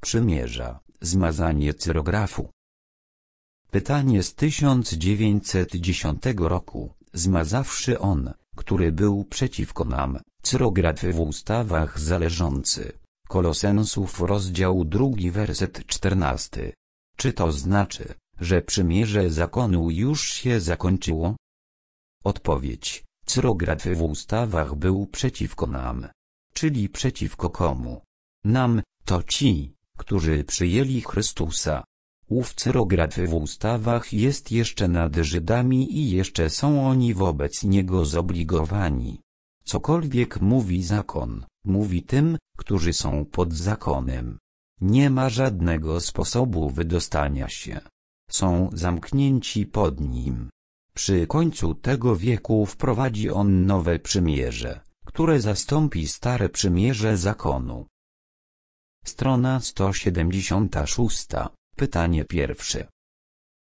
przymierza, zmazanie cyrografu. Pytanie z 1910 roku, zmazawszy on, który był przeciwko nam, cyrograf w ustawach zależący. Kolosensów rozdział 2 werset 14. Czy to znaczy, że przymierze zakonu już się zakończyło? Odpowiedź: cyrograf w ustawach był przeciwko nam. Czyli przeciwko komu? Nam, to ci, którzy przyjęli Chrystusa. Ów cyrograf w ustawach jest jeszcze nad Żydami i jeszcze są oni wobec Niego zobligowani. Cokolwiek mówi zakon, mówi tym, którzy są pod zakonem. Nie ma żadnego sposobu wydostania się. Są zamknięci pod nim. Przy końcu tego wieku wprowadzi on nowe przymierze, które zastąpi stare przymierze zakonu. Strona 176. Pytanie pierwsze.